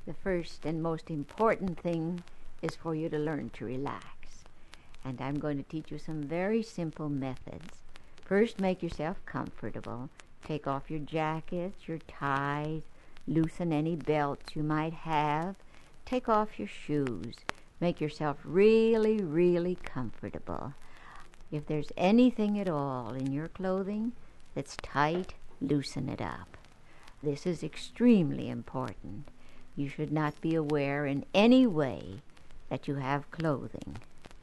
The first and most important thing is for you to learn to relax. And I'm going to teach you some very simple methods. First, make yourself comfortable. Take off your jackets, your ties, loosen any belts you might have. Take off your shoes. Make yourself really, really comfortable. If there's anything at all in your clothing that's tight, loosen it up. This is extremely important. You should not be aware in any way that you have clothing.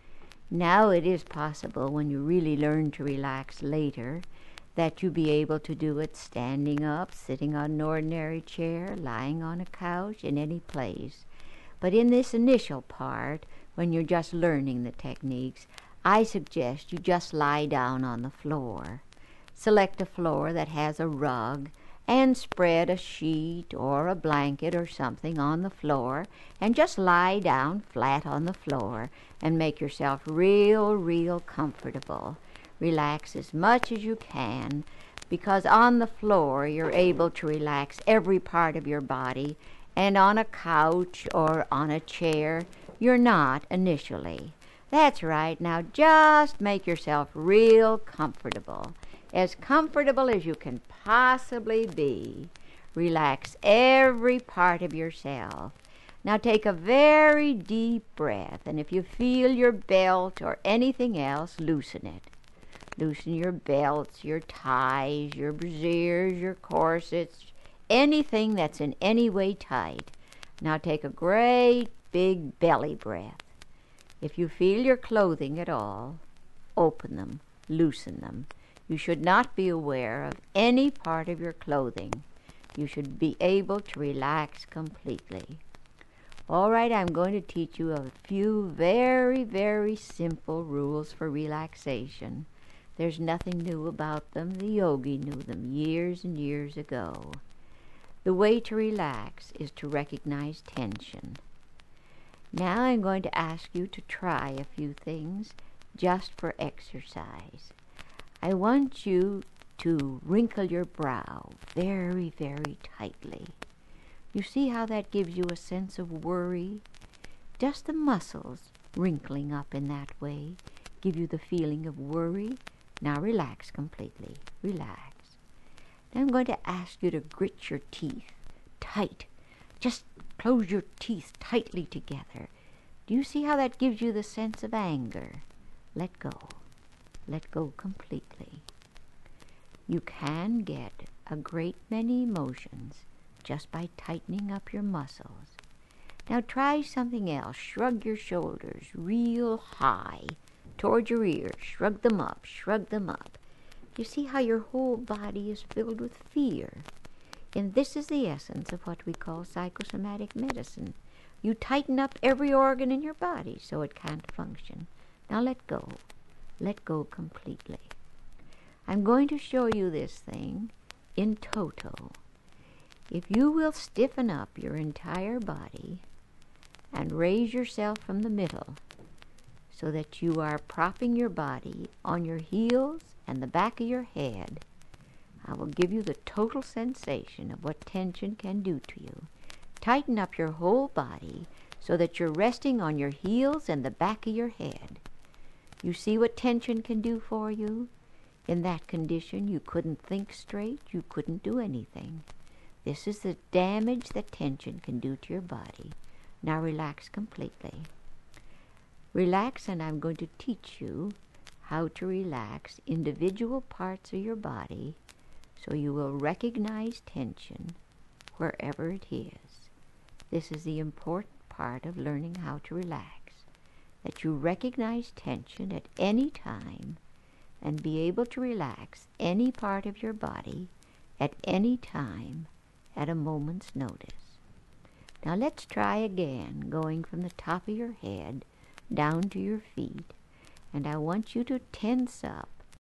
Now it is possible, when you really learn to relax later, that you be able to do it standing up, sitting on an ordinary chair, lying on a couch, in any place. But in this initial part, when you're just learning the techniques, I suggest you just lie down on the floor. Select a floor that has a rug and spread a sheet or a blanket or something on the floor and just lie down flat on the floor and make yourself real comfortable. Relax as much as you can, because on the floor you're able to relax every part of your body, and on a couch or on a chair you're not initially. That's right. Now just make yourself real comfortable as you can possibly be. Relax every part of yourself. Now take a very deep breath, and if you feel your belt or anything else, loosen it. Loosen your belts, your ties, your brassieres, your corsets, anything that's in any way tight. Now take a great big belly breath. If you feel your clothing at all, open them, loosen them. You should not be aware of any part of your clothing. You should be able to relax completely. All right, I'm going to teach you a few very simple rules for relaxation. There's nothing new about them. The yogi knew them years and years ago. The way to relax is to recognize tension. Now I'm going to ask you to try a few things just for exercise. I want you to wrinkle your brow very tightly. You see how that gives you a sense of worry? Just the muscles wrinkling up in that way give you the feeling of worry. Now relax completely. Relax. Now I'm going to ask you to grit your teeth tight. Just close your teeth tightly together. Do you see how that gives you the sense of anger? Let go. Let go completely. You can get a great many emotions just by tightening up your muscles. Now try something else. Shrug your shoulders real high toward your ears. Shrug them up. Shrug them up. You see how your whole body is filled with fear. And this is the essence of what we call psychosomatic medicine. You tighten up every organ in your body so it can't function. Now let go. Let go completely. I'm going to show you this thing in toto. If you will stiffen up your entire body and raise yourself from the middle so that you are propping your body on your heels and the back of your head, I will give you the total sensation of what tension can do to you. Tighten up your whole body so that you're resting on your heels and the back of your head. You see what tension can do for you? In that condition, you couldn't think straight. You couldn't do anything. This is the damage that tension can do to your body. Now relax completely. Relax, and I'm going to teach you how to relax individual parts of your body so you will recognize tension wherever it is. This is the important part of learning how to relax. That you recognize tension at any time and be able to relax any part of your body at any time at a moment's notice. Now let's try again, going from the top of your head down to your feet. And I want you to tense up